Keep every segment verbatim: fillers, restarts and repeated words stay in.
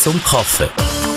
zum Kaffee.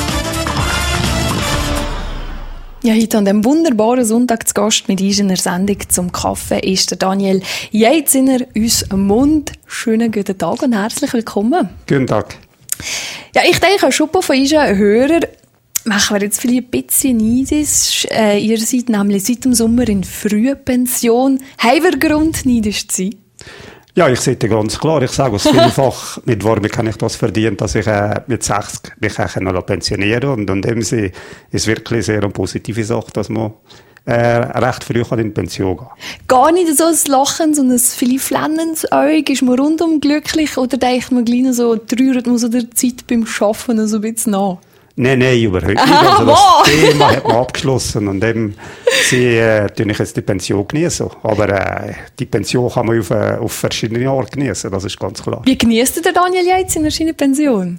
Ja, heute an diesem wunderbaren Sonntag zu Gast mit uns in der Sendung zum Kaffee ist der Daniel Jeiziner, uns Mund. Schönen guten Tag und herzlich willkommen. Guten Tag. Ja, ich denke, schon von unseren Hörern machen wir jetzt vielleicht ein bisschen neidisch. Äh, ihr seid nämlich seit dem Sommer in Frühpension. Haben wir Grund, neidisch zu sein? Ja, ich sehe ganz klar. Ich sage es vielfach, mit Worten kann ich das verdienen, dass ich äh, mit sechzig mich auch noch pensionieren kann. Und in dem Sinne ist wirklich sehr eine positive Sache, dass man äh, recht früh kann in Pension gehen kann. Gar nicht so ein Lachen, sondern ein vielleicht flennendes Auge. Ist man rundum glücklich oder denkt man gleich noch so, trauert man so der Zeit beim Arbeiten so ein bisschen nach? Nein, nein, überhaupt nicht. Also das Thema hat man abgeschlossen und eben sie äh, tun ich jetzt die Pension genießen. Aber äh, die Pension kann man auf, äh, auf verschiedene Jahre genießen, das ist ganz klar. Wie genießt der Daniel jetzt in seiner Pension?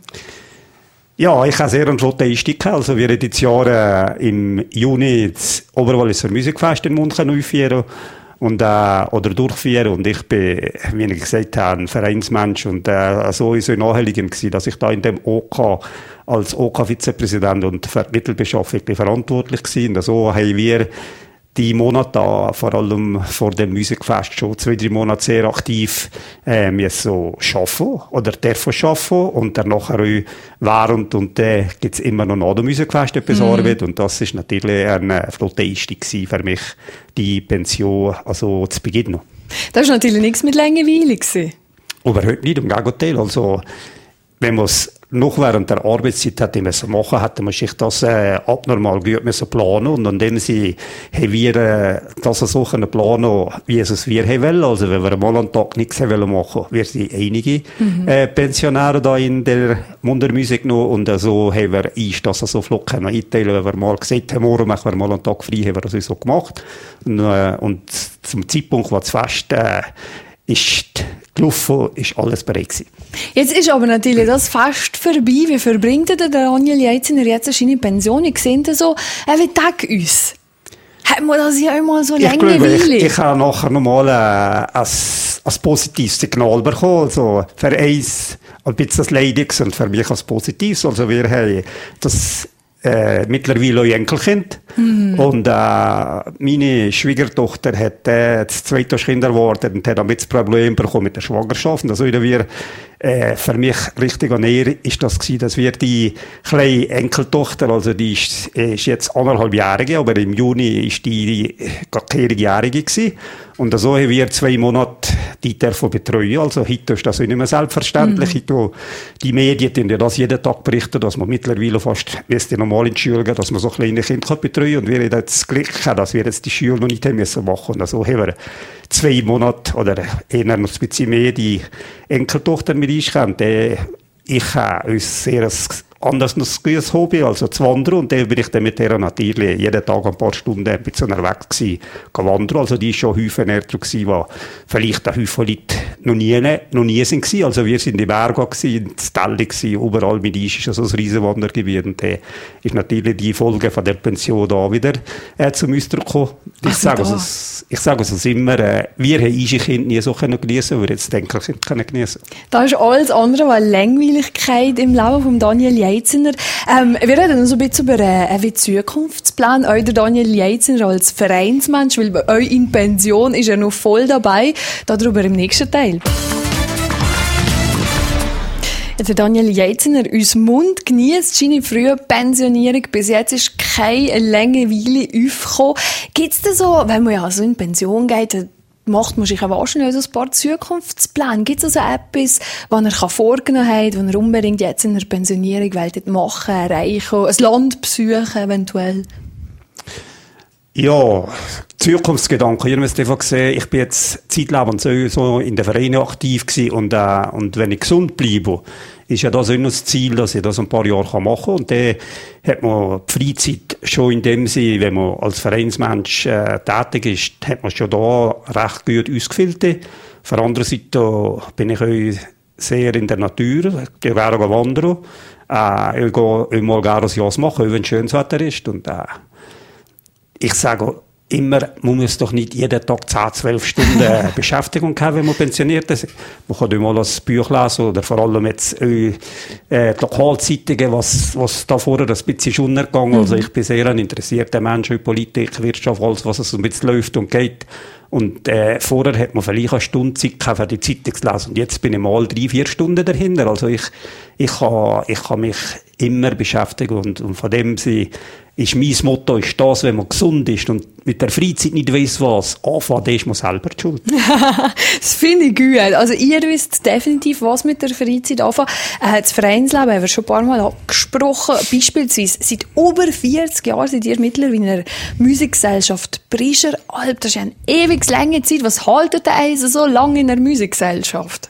Ja, ich habe sehr einen flotten Einstieg. Also wir haben dieses Jahr äh, im Juni das Oberwalliser Musikfest in München aufführen und äh, oder durchführen und ich bin, wie ich gesagt habe, ein Vereinsmensch und äh, so ist es naheliegend gewesen, dass ich da in dem O K als O K-Vizepräsident und für die Mittelbeschaffung verantwortlich war. Und so haben wir die Monate da, vor allem vor dem Musikfest, schon zwei, drei Monate sehr aktiv äh, müssen so arbeiten oder dürfen arbeiten und dann nachher auch während und dann äh, gibt es immer noch nach dem Musikfest etwas mhm. Arbeit und das ist natürlich ein flotter Einstieg für mich, die Pension also zu beginnen. Das war natürlich nichts mit Langeweile gewesen. Überhaupt nicht, im Gegenteil. Also, wenn man es noch während der Arbeitszeit hätte müssen machen, hätte man sich das äh, abnormal gut müssen planen und an dem sie haben wir äh, das so können planen, wie es wir haben wollen. Also wenn wir mal einen Tag nichts haben machen, wir sind einige mhm. äh, Pensionäre da in der Mundartmusik noch und äh, so haben wir ist das so flott können einteilen, wenn wir mal gesagt haben, morgen machen wir mal einen Tag frei, haben wir das so gemacht und, äh, und zum Zeitpunkt, wo das Fest äh, ist gelaufen, ist alles bereit gewesen. Jetzt ist aber natürlich das Fest vorbei. Wie verbringt der Daniel Jeiziner jetzt seine Pension? Ich sehe das so, er will Tag uns. Hat man das ja immer so Langeweile? Ich, ich, ich habe nachher nochmal äh, ein, ein positives Signal bekommen. Also für eins ein bisschen das Leidiges und für mich als Positives. Also wir haben das Äh, mittlerweile auch Enkelkind. Mhm. Und äh, meine Schwiegertochter hat äh, das zweite Kind erwartet und hat damit das Problem bekommen mit der Schwangerschaft. Also wir, äh, für mich richtig an ihr ist das gewesen, dass wir die kleine Enkeltochter, also die ist, ist jetzt anderthalbjährige, aber im Juni ist die vierjährige gewesen. Und so haben wir zwei Monate die dürfen betreuen. Also heute ist das nicht mehr selbstverständlich. Mhm. Heute, die Medien tun ja das jeden Tag berichten, dass man mittlerweile fast müsste normal in die Schule gehen, dass man so kleine Kinder betreuen kann. Und wir haben jetzt das Glück, dass wir jetzt die Schule noch nicht haben müssen machen. Und so haben wir zwei Monate oder eher noch ein bisschen mehr die Enkeltochter mit eingeschränkt. Ich habe uns sehr anders noch ein gutes Hobby, also zu wandern. Und dann bin ich dann mit der natürlich jeden Tag ein paar Stunden ein bisschen unterwegs gewesen, wandern. Also die ist schon häufig näher dran gewesen, wo vielleicht ein Haufen Leute noch nie, noch nie sind gewesen. Also wir sind in Berga gewesen, in Stelli gewesen, überall mit uns ist ja so ein Riesenwandergebiet. Und dann ist natürlich die Folge von der Pension da wieder äh, zum Ausdruck gekommen. Ich sage es, ich sage es immer, äh, wir haben unsere Kinder nie so können geniessen, aber jetzt denke ich, können geniessen. Das ist alles andere als Langweiligkeit im Leben von Daniel Jeiziner. Ähm, wir reden noch so ein bisschen über einen äh, Zukunftsplan. Auch der Daniel Jeiziner als Vereinsmensch, weil bei euch in Pension ist er noch voll dabei. Darüber im nächsten Teil. Der Daniel Jeiziner, uns Mund genießt seine frühe Pensionierung. Bis jetzt ist keine Langeweile aufgekommen. Gibt es da so, wenn man ja so in Pension geht, macht man sich ja wahrscheinlich also ein paar Zukunftspläne. Gibt es also etwas, was er vorgenommen hat, was er unbedingt jetzt in der Pensionierung machen, erreichen, ein Land besuchen eventuell? Ja, Zukunftsgedanken. Ihr müsst einfach sehen, ich bin jetzt zeitlebens so in den Vereinen aktiv gewesen und, äh, und wenn ich gesund bleibe, ist ja das auch noch das Ziel, dass ich das ein paar Jahre machen kann. Und dann hat man die Freizeit schon in dem Sinne, wenn man als Vereinsmensch äh, tätig ist, hat man schon da recht gut ausgefüllt. Auf der anderen Seite bin ich auch sehr in der Natur, ich gehe gerne wandern, äh, ich gehe immer gerne ein Jahr machen, wenn schönes Wetter ist. Und, äh, ich sage, immer, man muss doch nicht jeden Tag zehn, zwölf Stunden Beschäftigung haben, wenn man pensioniert ist. Man kann mal ein Buch lesen oder vor allem jetzt äh, die Lokalzeitungen, was, was da vorher ein bisschen schon untergegangen. Mhm. Also ich bin sehr ein interessierter Mensch in Politik, Wirtschaft, alles, was es ein bisschen läuft und geht. Und äh, vorher hat man vielleicht eine Stunde Zeit gehabt, für die Zeitung zu lesen. Und jetzt bin ich mal drei, vier Stunden dahinter. Also ich, ich kann, ich kann mich immer beschäftigen. Und, und von dem sie, ist mein Motto, ist das, wenn man gesund ist und mit der Freizeit nicht weiss, was anfängt, ist man selber die Schuld. Das finde ich gut. Also ihr wisst definitiv, was mit der Freizeit anfängt. Äh, das Vereinsleben haben wir schon ein paar Mal angesprochen. Beispielsweise, seit über vierzig Jahren seid ihr mittlerweile in einer Musikgesellschaft Brischer Alb. Das ist eine ewig lange Zeit. Was haltet ihr also so lange in der Musikgesellschaft?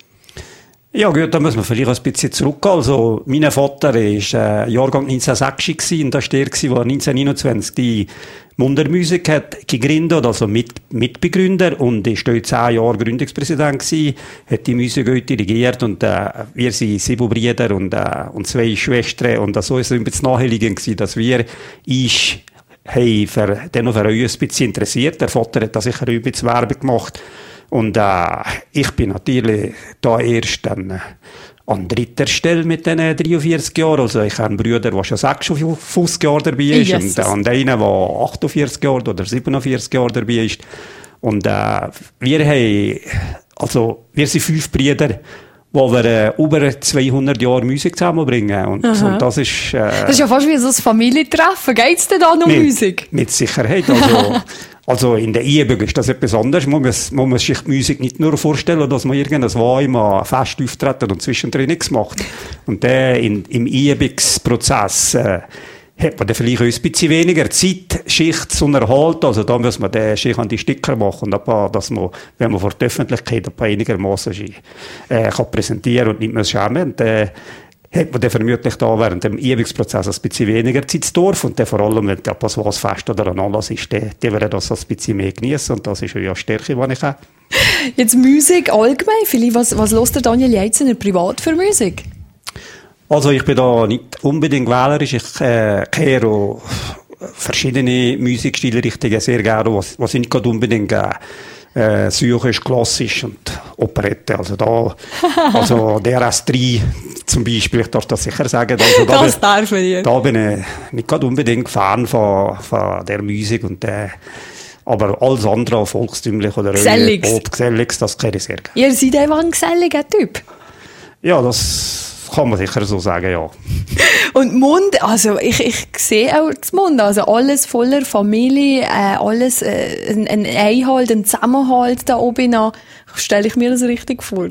Ja gut, da muss man vielleicht ein bisschen zurückgehen. Also, mein Vater war äh, Jahrgang neunzehnhundertsechzig gewesen, und da war der, der neunzehnhundertneunundzwanzig die Mundermusik hat gegründet, also mit, Mitbegründer, und ist dort zehn Jahre Gründungspräsident gewesen, hat die Musik dort dirigiert, und äh, wir sind sieben Brüder und, äh, und zwei Schwestern, und so ist es ein bisschen naheliegend gewesen, dass wir uns hey, für, dennoch für uns ein bisschen interessiert. Der Vater hat da sicher ein bisschen Werbung gemacht. Und äh, ich bin natürlich da erst dann, äh, an dritter Stelle mit diesen dreiundvierzig Jahren. Also ich habe einen Bruder, der schon sechsundfünfzig Jahre dabei ist. Jesus. Und, äh, und einer, der achtundvierzig Jahre oder siebenundvierzig Jahre dabei ist. Und äh, wir haben, also wir sind fünf Brüder, wo wir äh, über zweihundert Jahre Musik zusammenbringen. Und, und das ist... Äh, das ist ja fast wie so ein Familientreffen. Geht's denn da noch um Musik? Mit Sicherheit. Also, also in der Übung ist das etwas anderes. Man muss, man muss sich die Musik nicht nur vorstellen, dass man irgendwas war, immer fest auftreten und zwischendrin nichts macht. Und der in, im Übungsprozess äh, hat man dann vielleicht ein bisschen weniger Zeit, Schicht zu unterhalten. Also da muss man den Schicht an die Sticker machen, und ein dass man, wenn man vor der Öffentlichkeit ein paar einigermaßen äh, kann präsentieren und nicht mehr schämen. Und, äh, hat man dann vermutlich da während dem Übungsprozess ein bisschen weniger Zeit zu dürfen, und dann vor allem, wenn etwas was Fest oder ein Anlass ist, dann, dann werden das ein bisschen mehr genießen, und das ist ja eine Stärke, die ich habe. Jetzt Musik allgemein, vielleicht, was, was hört der Daniel Jeitzener privat für Musik? Also ich bin da nicht unbedingt wählerisch, ich äh, kehre auch verschiedene Musikstilrichtungen sehr gerne, was, was ich nicht unbedingt äh, äh, syrisch, klassisch und Operette. Also da, also der S drei zum Beispiel, ich darf das sicher sagen. Also da das bin, darf man dir. Da bin ich nicht gerade unbedingt Fan von, von der Musik und der, aber alles andere, volkstümlich oder Pop, Geselliges, das kenne ich sehr gerne. Ihr seid einfach ein geselliger Typ. Ja, das kann man sicher so sagen, ja. Und Mund, also ich, ich sehe auch das Mund, also alles voller Familie, äh, alles äh, ein, ein Einhalt, ein Zusammenhalt da oben noch. Stelle ich mir das richtig vor?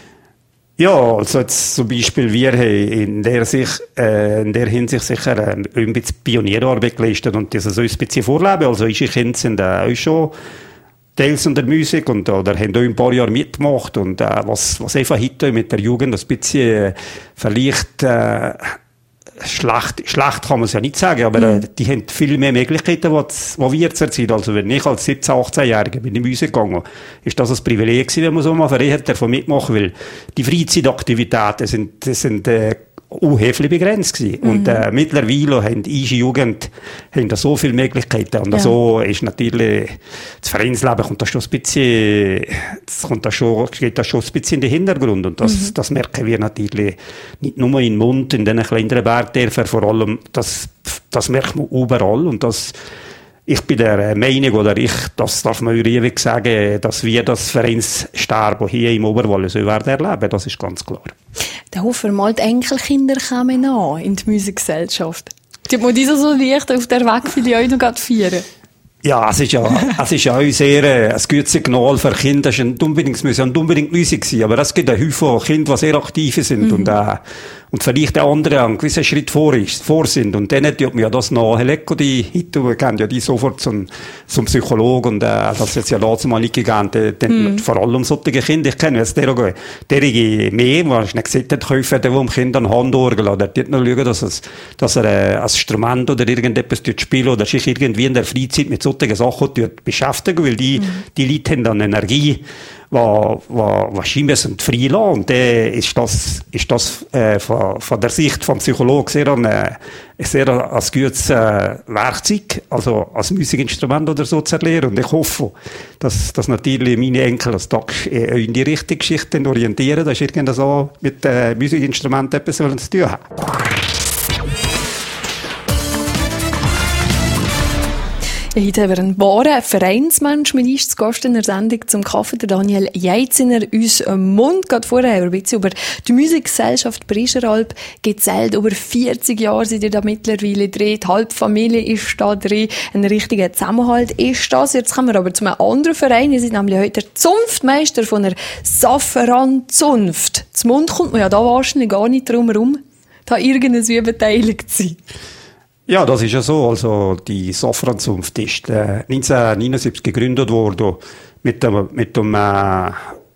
Ja, also jetzt zum Beispiel wir haben in der, sich, äh, in der Hinsicht sicher äh, ein bisschen Pionierarbeit geleistet und das so ein bisschen vorleben. Also unsere Kinder sind äh, auch schon Teils in der Musik und oder haben auch ein paar Jahre mitgemacht und äh, was was einfach heute mit der Jugend ein bisschen äh, vielleicht äh, schlecht schlecht kann man es ja nicht sagen, aber äh, die haben viel mehr Möglichkeiten, was was wir zurzeit. Also wenn ich als siebzehn-, achtzehnjähriger mit der Musik gegangen, ist das ein Privileg gewesen, wenn man so mal Verein hat, davon mitmachen will. Die Freizeitaktivitäten sind das sind äh, unheflich begrenzt gewesen. Mhm. Und äh, mittlerweile haben unsere Jugend haben da so viele Möglichkeiten. Und ja. So ist natürlich das Vereinsleben kommt da schon ein bisschen, das kommt da schon, geht da schon ein bisschen in den Hintergrund. Und das, mhm. das merken wir natürlich nicht nur in den Mund, in den kleineren Bergdörfern, vor allem, das, das merkt man überall. Und das, ich bin der Meinung, oder ich, das darf man ewig sagen, dass wir das Vereinssterben hier im Oberwallis so werden erleben. Das ist ganz klar. Da hoffen mal, die Enkelkinder kommen an in die Musikgesellschaft. Die man diese so leicht auf der Weg für die euch noch feiern. Ja, es ist ja, es ist ja auch sehr, äh, ein gutes Signal für Kinder. Es ist unbedingt, es muss ja nicht unbedingt Musik sein, aber es gibt einen Haufen Kinder, die sehr aktiv sind mhm. und, äh, und vielleicht auch andere einen gewissen Schritt vor, ist, vor sind. Und dann tut man ja das nahelegen, die heute gehen ja die sofort zum, zum Psychologen und, äh, das ist jetzt ja letztes Mal nicht gegangen, denn mhm. vor allem solche Kinder, ich kenne jetzt derige, derige mehr, wo ich nicht gesagt habe, kaufen, der, wo dem Kind eine Handorgel hat, der tut noch schauen, dass, es, dass er, äh, ein Instrument oder irgendetwas spielen oder sich irgendwie in der Freizeit mit so solche Sachen beschäftigen, weil die, mhm. die Leute haben dann Energie, was, was, was sie müssen freilassen. Und dann ist das, ist das äh, von, von der Sicht vom Psychologen sehr ein, äh, sehr ein, ein gutes äh, Werkzeug, also als Musikinstrument oder so zu erlernen. Und ich hoffe, dass, dass natürlich meine Enkel als Tag in die richtige Geschichte orientieren, dass irgendwie so mit äh, Musikinstrumenten etwas zu tun haben. Ja, heute haben wir einen wahren Vereinsmensch mit uns zu Gast in der Sendung zum Kaffee, der Daniel Jeiziner. Uns Mund geht vorher haben wir ein bisschen über die Musikgesellschaft Bricheralp gezählt. Über vierzig Jahre sind ihr da mittlerweile drin. Die Halbfamilie ist da drin. Ein richtiger Zusammenhalt ist das. Jetzt kommen wir aber zu einem anderen Verein. Ihr seid nämlich heute der Zunftmeister von der Safran-Zunft. Zum Mund kommt man ja da wahrscheinlich gar nicht drum herum, da irgendwie beteiligt zu sein. Ja, das ist ja so. Also, die Safran-Zunft ist äh, neunzehnhundertneunundsiebzig gegründet worden mit dem, mit dem äh,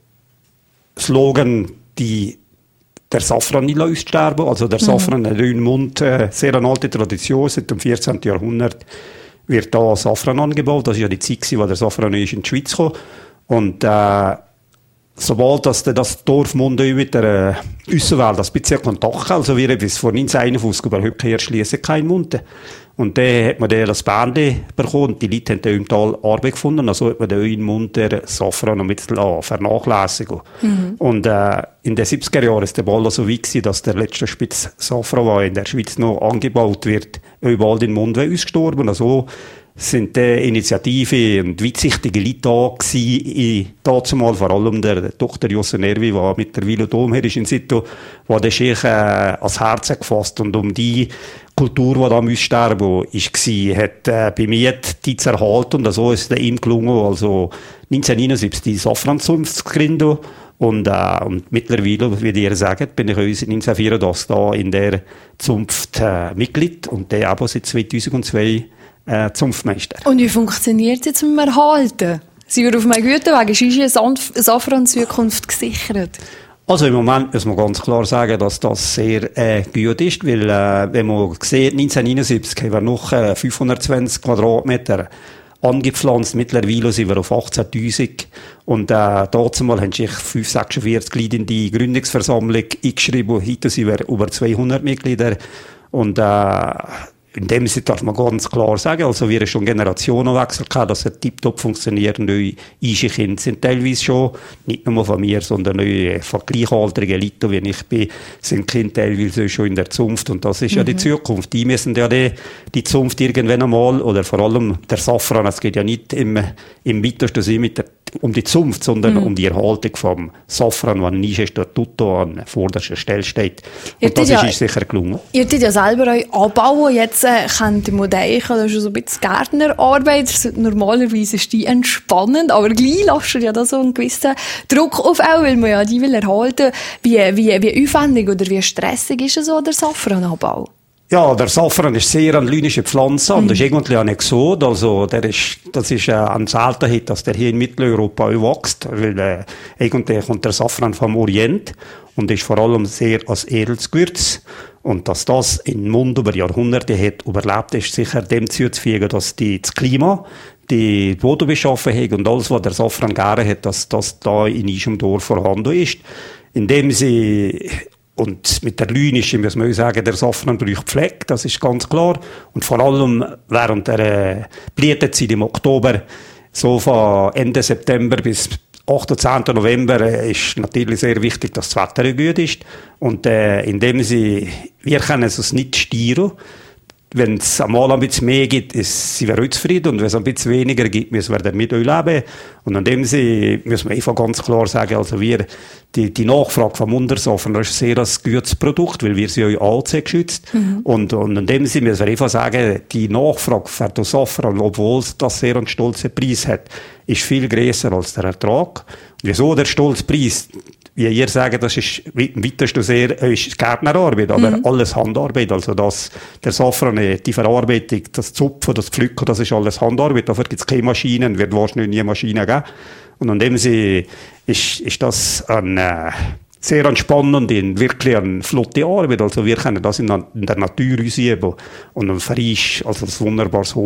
Slogan, die, der Safran nicht aussterben. Also, der mhm. Safran hat in Mund äh, sehr eine alte Tradition. Seit dem vierzehnten Jahrhundert wird da Safran angebaut. Das ist ja die Zeit, wo der Safran ist in die Schweiz kam. Und äh, sobald das, das Dorf Mundau mit der äh, Aussenwelt das bisschen Kontakt, also wir bis vor neunzehnhunderteinundfünfzig überhaupt erschließen kein Mund. Und dann hat man dann das Bändchen bekommen und die Leute haben dann im Tal Arbeit gefunden. Also hat man dann in Mund der Safran ein bisschen äh, vernachlässigen. Mhm. Und äh, in den siebziger Jahren ist der Ball so weit gewesen, dass der letzte Spitz Safran, der in der Schweiz noch angebaut wird, überall in Mund ausgestorben. Also sind die Initiative und weitsichtige Leute da gewesen, dazumal vor allem der Tochter Josse Nervi, die mittlerweile Domherr ist in Situ, die den Scheich äh, ans Herz gefasst und um die Kultur, die da aussterben war, hat äh, bei mir die zu erhalten und so ist es ihm gelungen, also neunzehnhundertneunundsiebzig die Safran-Zunft zu gründen und, äh, und mittlerweile, wie ihr sagt, bin ich neunzehnhundertvierundachtzig da in der Zunft äh, Mitglied und der aber seit zweitausendzwei Äh, Zunftmeister. Und wie funktioniert es jetzt mit dem Erhalten? Sind wir auf einem guten Weg? Ist unsere Safran-Zukunft gesichert? Also im Moment muss man ganz klar sagen, dass das sehr äh, gut ist, weil äh, wenn man sieht, neunzehnhundertneunundsiebzig haben wir noch äh, fünfhundertzwanzig Quadratmeter angepflanzt, mittlerweile sind wir auf achtzehntausend und äh, dazumal haben sich fünfhundertsechsundvierzig Glieder in die Gründungsversammlung eingeschrieben, heute sind wir über zweihundert Mitglieder und äh, in dem Sinne darf man ganz klar sagen, also wir haben schon Generationenwechsel gehabt, dass es tiptop funktioniert. Neue Kinder sind teilweise schon, nicht nur von mir, sondern neue, von gleichaltrigen Leuten, wie ich bin, sind Kinder teilweise schon in der Zunft. Und das ist mhm. ja die Zukunft. Die müssen ja die, die Zunft irgendwann einmal, oder vor allem der Safran, es geht ja nicht im, im weitesten Sinne mit der um die Zunft, sondern mhm. um die Erhaltung vom Safran, der nicht Statuto an vorderster Stelle steht. Und das ist ja, sicher gelungen. Ihr tut ja selber euch anbauen. Jetzt äh, kennt ihr Modell, das ist schon so ein bisschen Gärtnerarbeit. Normalerweise ist die entspannend, aber gleich lasst ihr ja da so einen gewissen Druck auf, auch weil man ja die will erhalten. Wie, wie, wie aufwendig oder wie stressig ist so der Safrananbau? Ja, der Safran ist sehr eine lünische Pflanze und mhm. das ist irgendwie ein Exot. Also, der ist, das ist äh, eine Seltenheit, dass der hier in Mitteleuropa wächst, weil äh, eigentlich kommt der Safran vom Orient und ist vor allem sehr als edles Gewürz. Und dass das in Mund über Jahrhunderte hat überlebt, ist sicher dem zuzufügen, dass die, das Klima, die Bodenbeschaffenheit und alles, was der Safran gerne hat, dass das da in unserem Dorf vorhanden ist. Indem sie Und mit der Lünische muss man sagen, der Safran braucht Pflege, das ist ganz klar. Und vor allem während der äh, Blütezeit im Oktober, so von Ende September bis achtzehnten November, äh, ist natürlich sehr wichtig, dass das Wetter gut ist. Und äh, indem sie, wir können es nicht steuern. Wenn es einmal ein bisschen mehr gibt, ist, sind wir auch zufrieden. Und wenn es ein bisschen weniger gibt, müssen wir damit auch leben. Und an dem sie müssen wir einfach ganz klar sagen, also wir, die, die Nachfrage vom Untersafran ist sehr ein gutes Produkt, weil wir sind ja A C geschützt. Mhm. Und, und an dem sie müssen wir einfach sagen, die Nachfrage für den Safran, obwohl es das sehr einen stolzen Preis hat, ist viel grösser als der Ertrag. Und wieso der stolze Preis? Wie ihr sagt, das ist im weitesten sehr ist Gärtnerarbeit, aber mhm. alles Handarbeit. Also das, der Safran, die Verarbeitung, das Zupfen, das Pflücken, das ist alles Handarbeit. Dafür gibt es keine Maschinen, wird wahrscheinlich nie Maschinen geben. Und an dem sie ist, ist das ein äh, sehr entspannende und wirklich eine flotte Arbeit. Also wir können das in, in der Natur ausüben und für uns also ein wunderbares Hobby.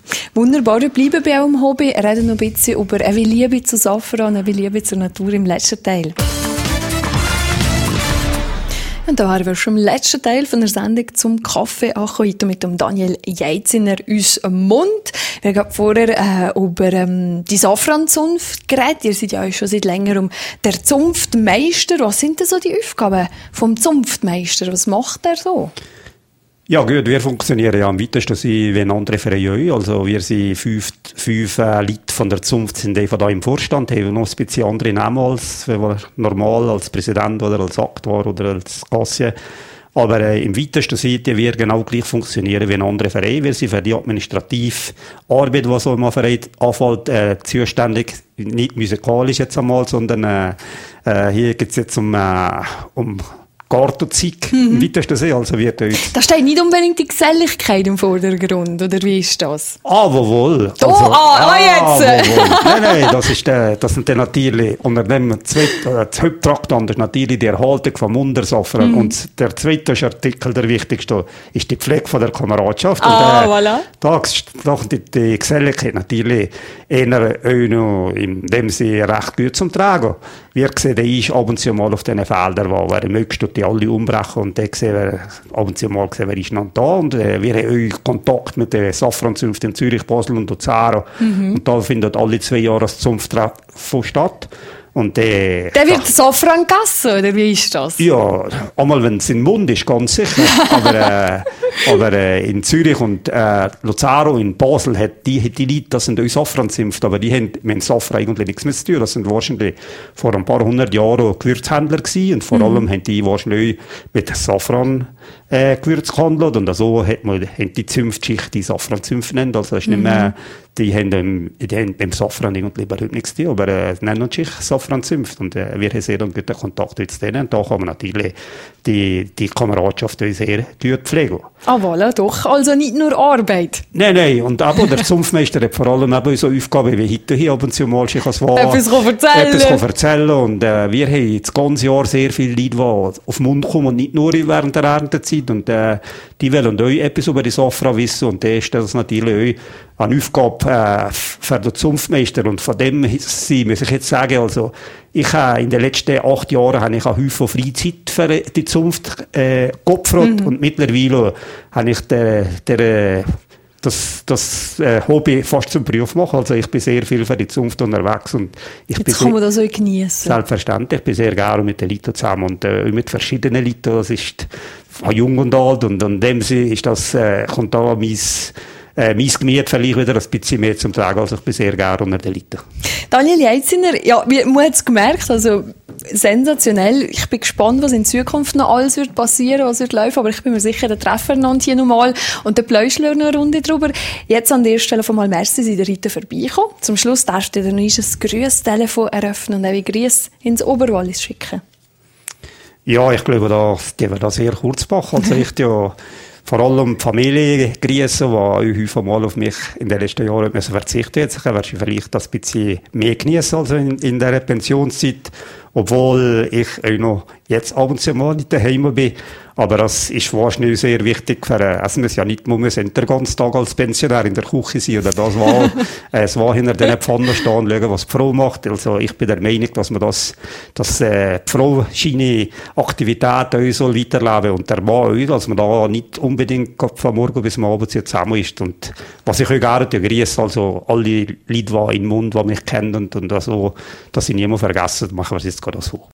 Wunderbar, wir bleiben bei eurem Hobby, reden noch ein bisschen über eine Liebe zu Safran, eine Liebe zur Natur im letzten Teil. Und da waren wir schon im letzten Teil von der Sendung zum Kaffee angekommen, heute mit dem Daniel Jeitziner uns am Mund. Wir haben vorher äh, über ähm, die Safranzunft geredet. Ihr seid ja schon seit längerem der Zunftmeister. Was sind denn so die Aufgaben vom Zunftmeister? Was macht er so? Ja gut, wir funktionieren ja am weitesten wie ein anderer Verein. Also wir sind fünf, fünf äh, Leute von der Zunft sind einfach da im Vorstand, haben noch ein bisschen andere Namen als wenn wir normal als Präsident oder als Aktuar oder als Kassier. Aber äh, im weitesten seid wir genau gleich funktionieren wie ein anderer Verein. Wir sind für die administrative Arbeit, die so im Verein anfällt, äh, zuständig, nicht musikalisch jetzt einmal, sondern äh, äh, hier geht es jetzt um, äh, um Gartenzeug mhm. im weitesten Sinne, also wird uns... Da steht nicht unbedingt die Geselligkeit im Vordergrund, oder wie ist das? Ah, wohl. Oh, also, ah, ah, jetzt! Wohl. Nein, nein, das ist der, das sind dann natürlich, unter dem zweiten, äh, das Haupttraktat ist natürlich die Erhaltung vom Untersafran mhm. und der zweite Artikel, der wichtigste, ist die Pflege von der Kameradschaft. Ah, und, äh, voilà. Da ist die, die Geselligkeit natürlich eher auch indem sie recht gut zum Tragen. Wir sehen, der ist ab und zu mal auf diesen Feldern, wo er möchte die alle umbrechen und dann sehen wir ab und zu mal sehen, wer ist noch da und äh, wir haben auch Kontakt mit den Safranzünften in Zürich, Basel und Luzern mhm. und da findet alle zwei Jahre das Zunfttreffen statt. Und der, der wird Safran gegessen, oder wie ist das? Ja, einmal wenn es in den Mund ist, ganz sicher. aber äh, aber äh, in Zürich und äh, Luzern, in Basel, hat die, die Leute, das sind auch Safranzünfte, aber die haben mit Safran eigentlich nichts mehr zu tun. Das sind wahrscheinlich vor ein paar hundert Jahren Gewürzhändler gewesen und vor mhm. allem haben die wahrscheinlich mit Safran äh, Gewürz gehandelt und so hat man, haben die Zünftschicht die Safranzünfte genannt. Also das ist mhm. nicht mehr, die haben, ähm, die haben beim Safran irgendwie überhaupt nichts zu tun, aber äh, nennen uns sich Safranzünfte und äh, wir haben sehr einen guten Kontakt mit denen und da kann man natürlich die, die Kameradschaft sehr gut pflegen. Ah, voilà, doch. Also nicht nur Arbeit. Nein, nein. Und aber der Zunftmeister hat vor allem eben so Aufgaben wie heute hier ab und zu mal, ich kann es wahr, etwas erzählen. Etwas erzählen. Und äh, wir haben das ganze Jahr sehr viele Leute, die auf den Mund kommen und nicht nur während der Erntezeit. Und äh, die wollen auch etwas über die Safran wissen. Und da ist das natürlich auch eine Aufgabe äh, für den Zunftmeister. Und von dem sie, muss ich jetzt sagen, also ich habe in den letzten acht Jahren habe ich eine Haufen Freizeit für die Zunft äh, geopfert mhm. und mittlerweile habe ich der, der, das, das äh, Hobby fast zum Beruf gemacht. Also ich bin sehr viel für die Zunft unterwegs. Und ich Jetzt bin kann man das auch genießen. Selbstverständlich, ich bin sehr gerne mit den Leuten zusammen und äh, mit verschiedenen Leuten. Das ist von jung und alt und in dem Sinne ist das, äh, kommt da mein Äh, mein Gemüt vielleicht wieder ein bisschen mehr zum Tragen, also ich bin sehr gerne unter den Leuten. Daniel Jeitziner, ja, man hat es gemerkt, also sensationell. Ich bin gespannt, was in Zukunft noch alles wird passieren, was wird laufen, aber ich bin mir sicher, der treffen wir hier nochmal und dann pläuschen wir noch eine Runde drüber. Jetzt an der Stelle von mal merci, sind ihr heute vorbeikommen. Zum Schluss darfst du dir noch ein Grüß-Telefon eröffnen und auch Grüß ins Oberwallis schicken. Ja, ich glaube, da, die werden das sehr kurz machen. Also ich ja vor allem die Familie grüßen, die häufig mal auf mich in den letzten Jahren müssen verzichten mussten. Jetzt werde ich vielleicht das ein bisschen mehr genießen als in, in dieser Pensionszeit. Obwohl ich auch noch jetzt ab und zu mal nicht daheim bin. Aber das ist wahrscheinlich sehr wichtig für, also man muss ja nicht, man muss den ganzen Tag als Pensionär in der Küche sein oder das war, es war hinter den Pfannen stehen, schauen, was die Frau macht. Also ich bin der Meinung, dass man das, dass, äh, die Frau seine Aktivitäten auch soll weiterleben und der Mann auch, dass man da nicht unbedingt von morgen bis am Abend zusammen ist. Und was ich auch gerne grüße, also alle Leute, die in den Mund, die mich kennen und, und also, dass ich niemand vergessen, machen wir es jetzt gerade so.